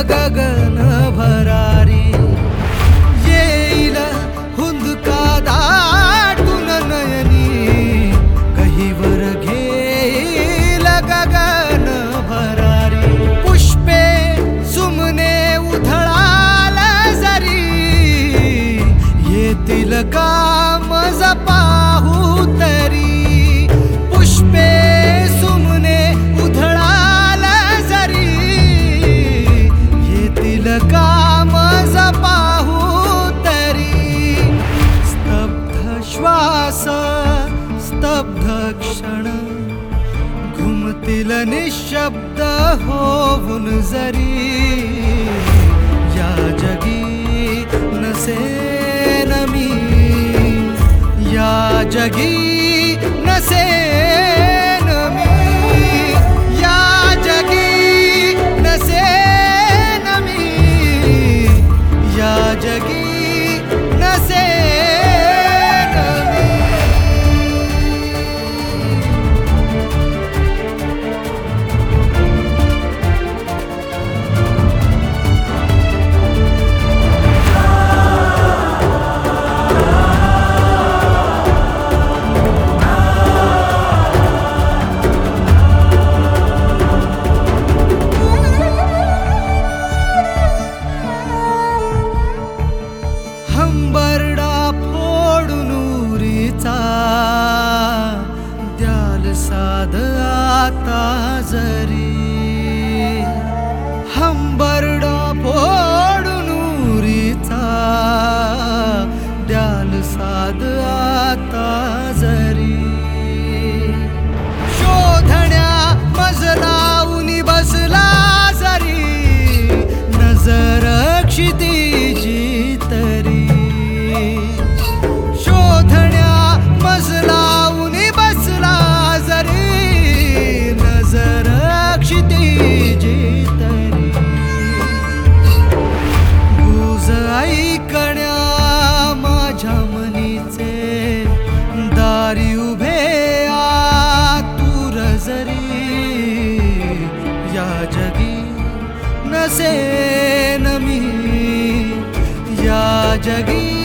गगन भरारी येईल हुंदका दाटून नयनी कहीवर घेईल गगन भरारी पुष्पे सुमने उधळाल जरी येतील का मज पाहू तरी पुष्पे सुमने उधळाल जरी येतील का मज पाहू तरी स्तब्ध श्वास स्तब्ध क्षण घुमतील निशब्द होऊन जरी या जगी नसेन मी या जगी नसेन मी या जगी नसेन मी या जगी नसेन मी हंबरडा फोडून उरीचा द्याल साध आता जरी हंबरडा फोडून उरीचा द्याल साध आता जरी शोधण्या मजलावून बसला जरी नजर क्षितिजी तरी शोधण्या मजलावून बसला जरी नजर क्षितिजी तरी गुज ऐकण्या माझ्या मनीचे दारी उभे आतुर जरी या जगी नसेन मी या जगी